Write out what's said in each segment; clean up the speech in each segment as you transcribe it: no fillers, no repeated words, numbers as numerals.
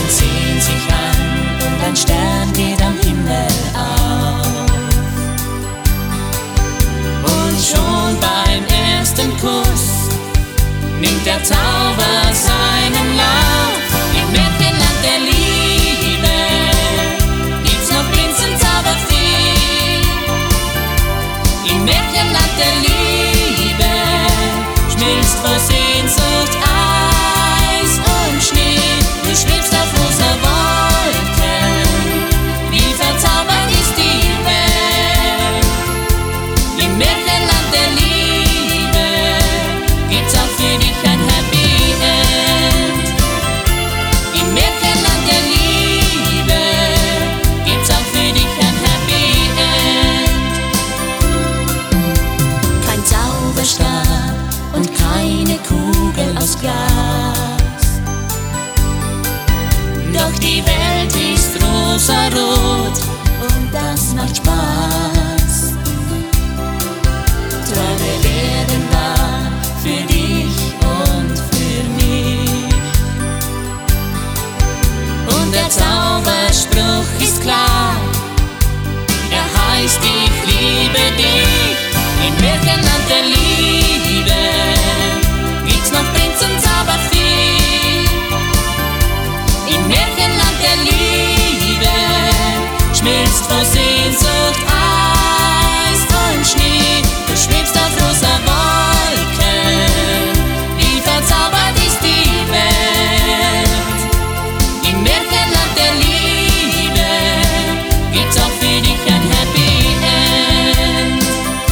und sehen sich an und ein Stern geht am Himmel auf. Und schon beim ersten Kuss nimmt der Zauber seinen Lauf. Im Märchenland der Liebe gibt's noch Prinzen Zaubervieh. Im Märchenland der Liebe schmilzt vor Sehnsucht Eis und Schnee. Du schwebst auf rosa Wolken, wie verzaubert ist die Welt. Im Märchenland der Liebe gibt's auch für dich ein Happy End. Im Märchenland der Liebe gibt's auch für dich ein Happy End. Kein Zauberstab und keine Kugel aus Glas, doch die Welt ist rosarot und das macht Spaß. Träume werden wahr für dich und für mich. Und der Zauberspruch ist klar, er heißt ich liebe dich. Im Märchenland der Liebe gibt's noch Prinzen Zaubervieh. Im Märchenland der Liebe schmilzt vor Sehnsucht Eis und Schnee. Du schwebst auf rosa Wolken, wie verzaubert ist die Welt. Im Märchenland der Liebe gibt's auch für dich ein Happy End.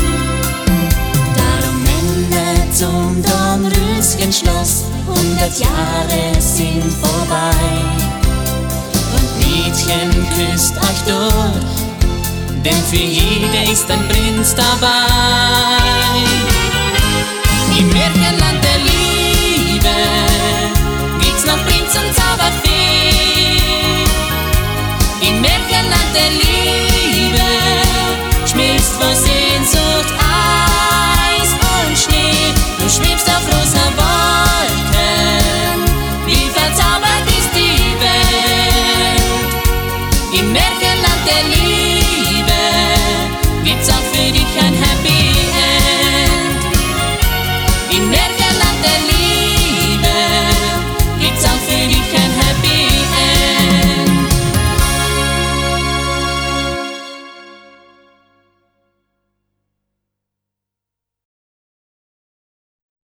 Darum Männer zum Dornröschenschloss, 100 Jahre sind vorbei. Und Mädchen, küsst euch durch, denn für jede ist ein Prinz dabei. Im Märchenland der Liebe